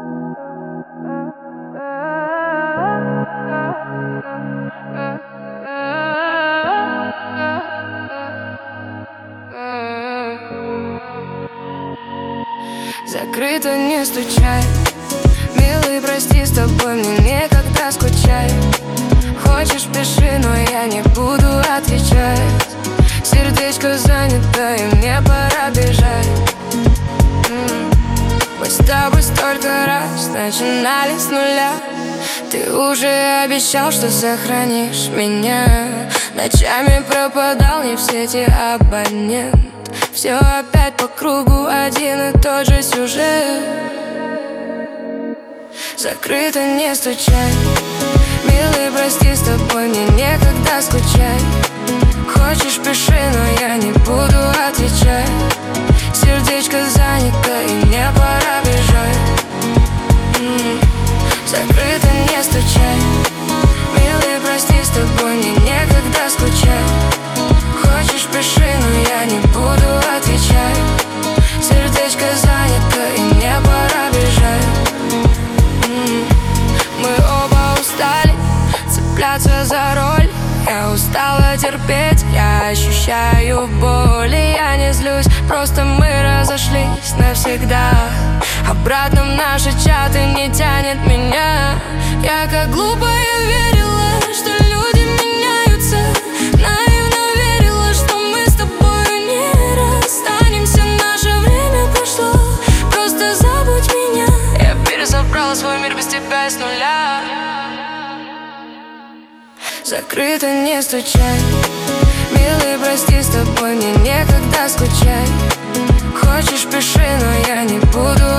Закрыто, не стучай. Милый, прости, с тобой мне некогда скучать. Хочешь, пиши, но я не буду отвечать. Сердечко занято, и мне пора бежать. Мы с тобой столько раз начинали с нуля. Ты уже обещал, что сохранишь меня. Ночами пропадал не в сети абонент. Все опять по кругу, один и тот же сюжет. Закрыто, не стучай. Милый, прости, с тобой мне некогда скучать. Хочешь, пиши, но я не буду отвечать. Сердечко занято, и мне пора бежать. Закрыто, не стучай. Милый, прости, с тобой мне некогда скучать. Хочешь, пиши, но я не буду отвечать. Сердечко занято, и мне пора бежать. Мы оба устали цепляться за роль. Я устала терпеть, я ощущаю боль. И я не злюсь, просто мы разошлись навсегда. Обратно в наши чаты не тянет меня. Я как глупая верила, что люди меняются. Наивно верила, что мы с тобой не расстанемся. Наше время прошло, просто забудь меня. Я пересобрала свой мир без тебя с нуля. Закрыто, не стучай. Милый, прости, с тобой мне некогда скучать. Хочешь, пиши, но я не буду